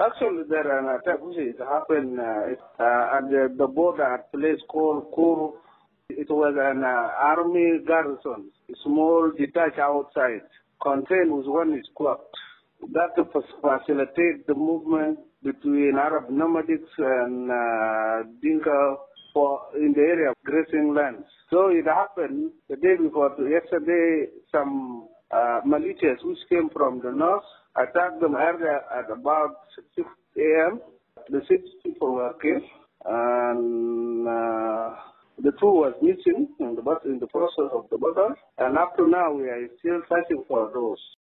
Actually, there are an attack which is happened at the border at a place called Kuru. It was an army garrison, small detached outside, contained with one squad. That to facilitate the movement between Arab nomadics and Dinka in the area of grazing lands. So it happened the day before yesterday, some militias which came from the north attacked them earlier at about 6 a.m. The 6 people were killed, and the two was missing in the process of the battle. And up to now, we are still searching for those.